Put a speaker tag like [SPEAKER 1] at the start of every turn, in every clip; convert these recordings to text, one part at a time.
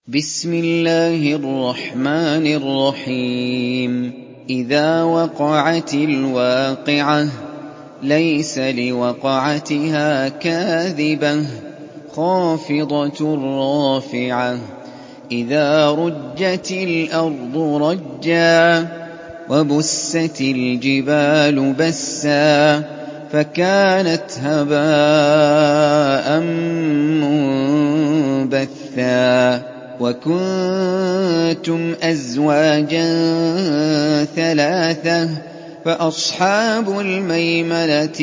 [SPEAKER 1] بسم الله الرحمن الرحيم إذا وقعت الواقعة ليس لوقعتها كاذبة خافضة رافعة إذا رجت الأرض رجا وبست الجبال بسا فكانت هباء منبثا وكنتم أزواجا ثلاثة فأصحاب الميمنة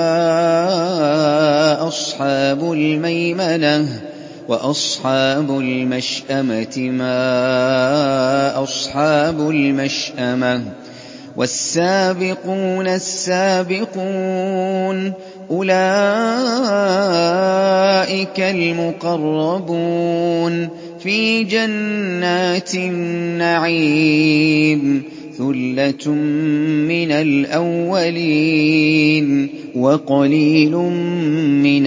[SPEAKER 1] ما أصحاب الميمنة وأصحاب المشأمة ما أصحاب المشأمة والسابقون السابقون أولئك المقربون في جنات النعيم ثلة من الأولين وقليل من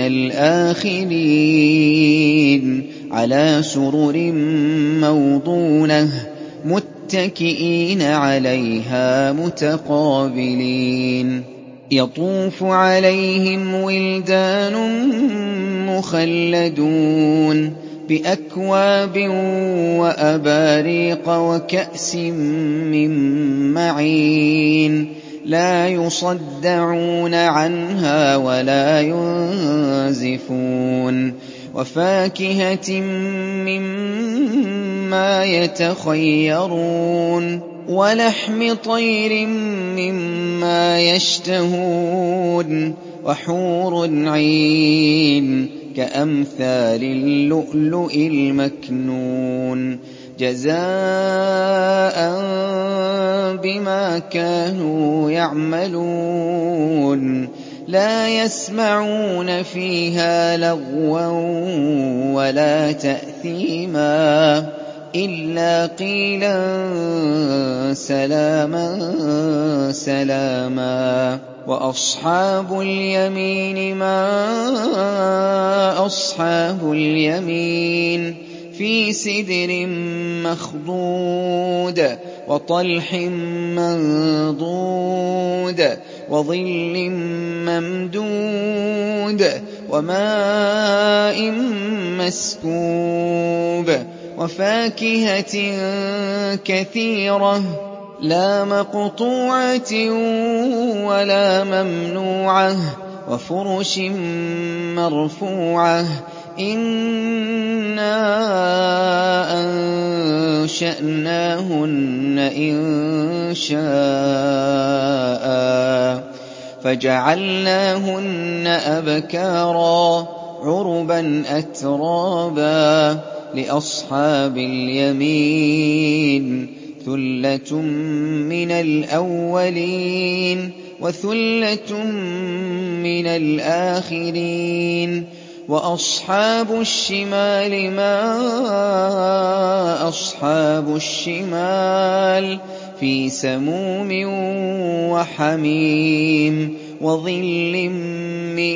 [SPEAKER 1] الآخرين على سرر موضونة متكئين عليها متقابلين يطوف عليهم ولدان مخلدون بأكواب وأباريق وكأس من معين لا يصدعون عنها ولا ينزفون وفاكهة مما يتخيرون ولحم طير مما يشتهون وحور عين كأمثال اللؤلؤ المكنون جزاء بما كانوا يعملون لا يسمعون فيها لغوا ولا تأثيما إلا قيلا سلاما سلاما وأصحاب اليمين ما أصحاب اليمين في سدر مخضود وطلح منضود وظل ممدود وماء مسكوب وفاكهة كثيرة لا مقطوعة ولا ممنوعة وفرش مرفوعة إنا أنشأناهن إنشاء فجعلناهن أبكارا عربا أترابا لأصحاب اليمين ثلة من الأولين وثلة من الآخرين وأصحاب الشمال ما أصحاب الشمال في سموم وحميم وظل من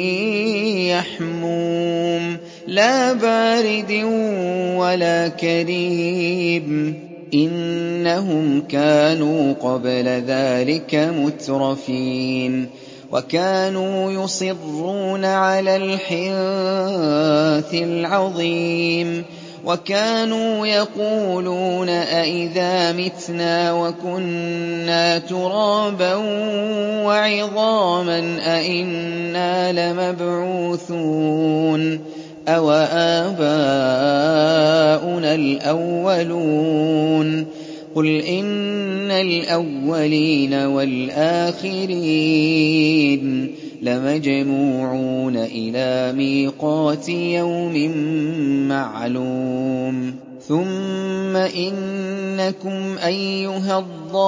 [SPEAKER 1] يحموم لا بارد ولا كريم إنهم كانوا قبل ذلك مترفين وكانوا يصرون على الحنث العظيم وكانوا يقولون أئذا متنا وكنا ترابا وعظاما أئنا لمبعوثون أوآباؤنا الأولون قل إن الأولين والآخرين لمجموعون إلى ميقات يوم معلوم ثم إنكم أيها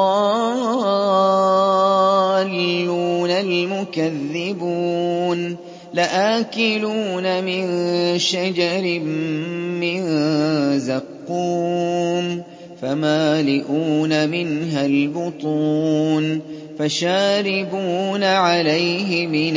[SPEAKER 1] الضالون المكذبون لآكلون من شجر من زقوم فمالئون منها البطون فشاربون عليه من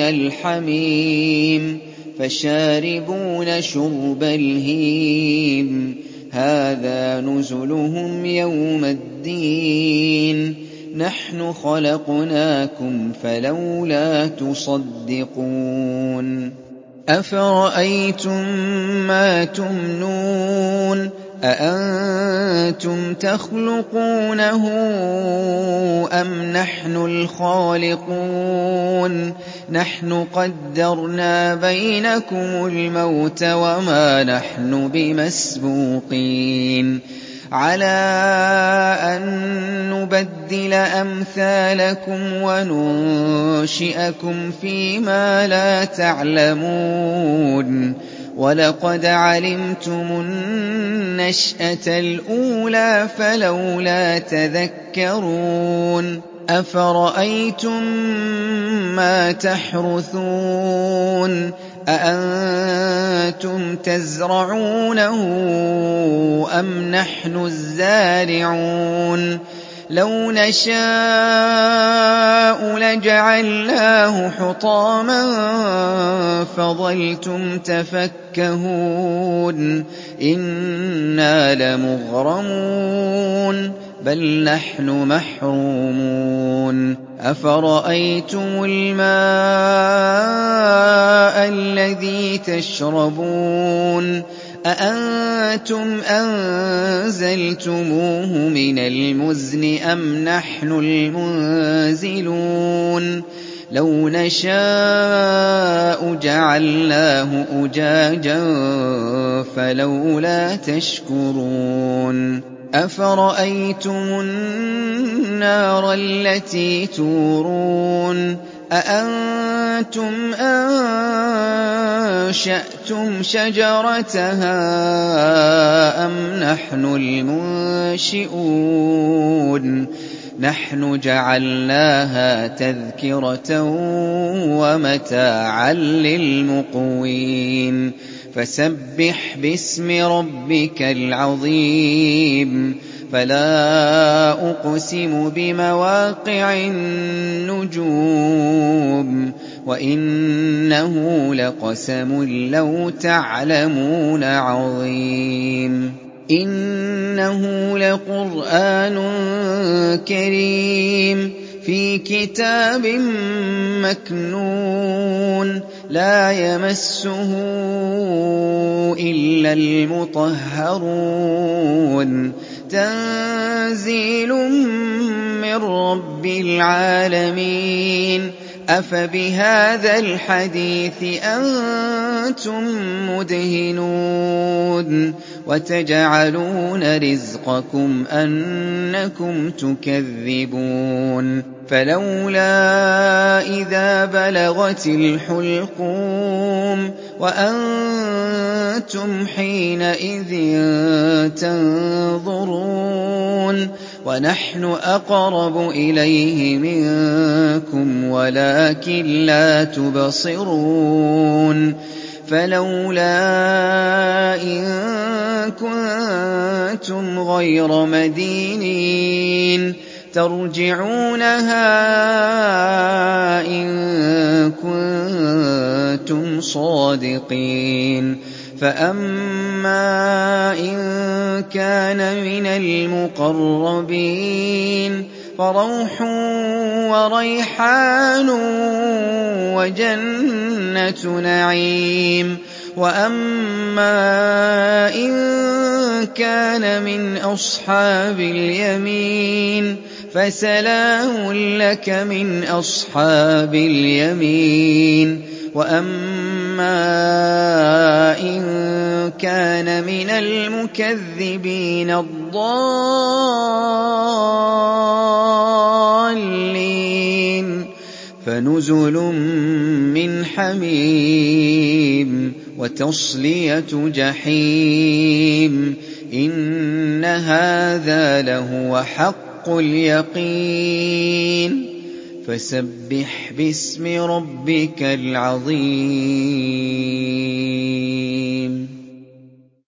[SPEAKER 1] الحميم فشاربون شرب الهيم هَٰذَا نُزُلُهُمْ يَوْمَ الدِّينِ نَحْنُ خَلَقْنَاكُمْ فَلَوْلَا تُصَدِّقُونَ أَفَرَأَيْتُم مَّا تُمْنُونَ أَأَنتُمْ تَخْلُقُونَهُ أَمْ نَحْنُ الْخَالِقُونَ نَحْنُ قَدَّرْنَا بَيْنَكُمُ الْمَوْتَ وَمَا نَحْنُ بِمَسْبُوقِينَ عَلَىٰ أَن نُّبَدِّلَ أَمْثَالَكُمْ وَنُنشِئَكُمْ فِي مَا لَا تَعْلَمُونَ وَلَقَدْ عَلِمْتُمُ النَّشْأَةَ الْأُولَىٰ فَلَوْلَا تَذَكَّرُونَ أَفَرَأَيْتُم مَّا تَحْرُثُونَ أَأَنتُمْ تَزْرَعُونَهُ أَمْ نَحْنُ الزَّارِعُونَ لَوْ نَشَاءُ لَجَعَلْنَاهُ حُطَامًا فَظَلْتُمْ تَفَكَّهُونَ إِنَّا لَمُغْرَمُونَ بَلْ نَحْنُ مَحْرُومُونَ أَفَرَأَيْتُمُ الْمَاءَ الَّذِي تَشْرَبُونَ أَأَنتُمْ أَنزَلْتُمُوهُ مِنَ الْمُزْنِ أَمْ نَحْنُ الْمُنزِلُونَ لَوْ نَشَاءُ جَعَلْنَاهُ أُجَاجًا فَلَوْلَا تَشْكُرُونَ أَفَرَأَيْتُمُ النَّارَ الَّتِي تُورُونَ أَأَنتُمْ أَنشَأْتُمْ شَجَرَتَهَا أَمْ نَحْنُ الْمُنشِئُونَ نَحْنُ جَعَلْنَاهَا تَذْكِرَةً وَمَتَاعًا لِّلْمُقْوِينَ فَسَبِّحْ بِاسْمِ رَبِّكَ الْعَظِيمِ فَلَا أُقْسِمُ بِمَوَاقِعِ النُّجُومِ وَإِنَّهُ لَقَسَمٌ لَّوْ تَعْلَمُونَ عَظِيمٌ إِنَّهُ لَقُرْآنٌ كَرِيمٌ فِي كِتَابٍ مَّكْنُونٍ لَّا يَمَسُّهُ إِلَّا الْمُطَهَّرُونَ تَنزِيلٌ مِّن رَّبِّ الْعَالَمِينَ أَفَبِهَٰذَا الْحَدِيثِ أَنتُم مُّدْهِنُونَ وَتَجْعَلُونَ رِزْقَكُمْ أَنَّكُمْ تُكَذِّبُونَ فَلَوْلَا إِذَا بَلَغَتِ الْحُلْقُومَ وَأَنتُمْ حِينَئِذٍ تَنظُرُونَ وَنَحْنُ أَقْرَبُ إِلَيْهِ مِنكُمْ وَلَٰكِن لَّا تُبْصِرُونَ فَلَوْلَا إِن كُنتُمْ غَيْرَ مَدِينِينَ تَرْجِعُونَهَا إِن كُنتُمْ صَادِقِينَ فَأَمَّا إِن كَانَ مِنَ الْمُقَرَّبِينَ فَرَوْحٌ وَرَيْحَانٌ وَجَنَّةُ نَعِيمٍ وَأَمَّا إِن كَانَ مِنْ أَصْحَابِ الْيَمِينِ فَسَلَامٌ لَّكَ مِنْ أَصْحَابِ الْيَمِينِ وَأَمَّا إِن كَانَ مِنَ الْمُكَذِّبِينَ الضَّالِّينَ فَنُزُلٌ مِّنْ حَمِيمٍ وَتَصْلِيَةُ جَحِيمٍ إِنَّ هَٰذَا لَهُوَ حَقُّ الْيَقِينِ فَسَبِّحْ بِاسْمِ رَبِّكَ الْعَظِيمِ